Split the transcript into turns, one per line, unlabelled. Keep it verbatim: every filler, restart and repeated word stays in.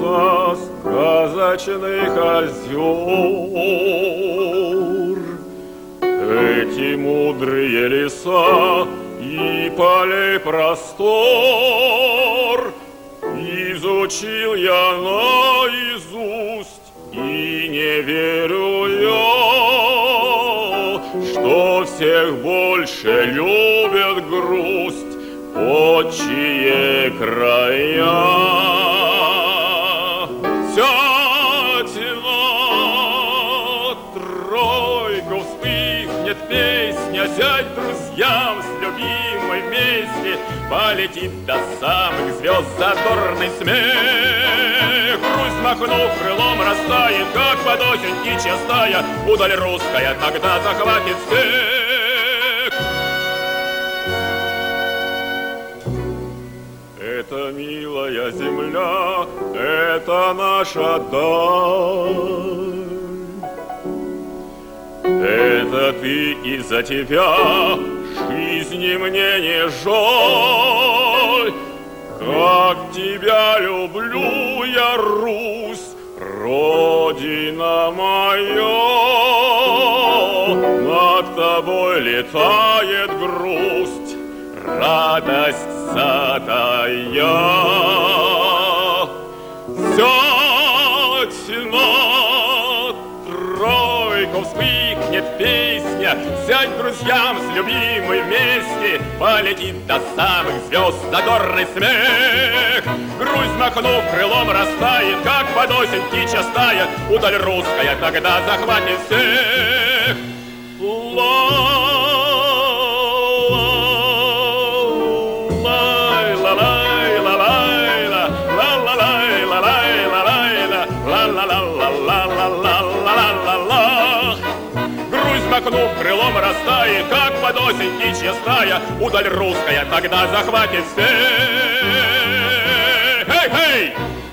леса сказочных озер. Эти мудрые леса и полей простор изучил я наизусть, и не верю я, что всех больше любят грусть отчие края. Сядьте на тройку, вспыхнет песня, сядь друзьям с любимой вместе, полетит до самых звезд задорный смех. Грусть, махнув крылом, растает, как под осень птичья стая, удаль русская тогда захватит всех. Это милая земля, это наша даль. Это ты, и за тебя жизни мне не жаль. Как тебя люблю я, Русь, Родина моя. Над тобой летает грусть, радость затая. Сядь на тройку, вспыхнет песня, сядь друзьям с любимой вместе, полетит до самых звезд задорный смех. Грусть, махнув крылом, растает, как под осень птичья стая, удаль русская тогда захватит всех. Махнув крылом, растает, как под осень птичья стая, удаль русская тогда захватит всех. Эй, эй!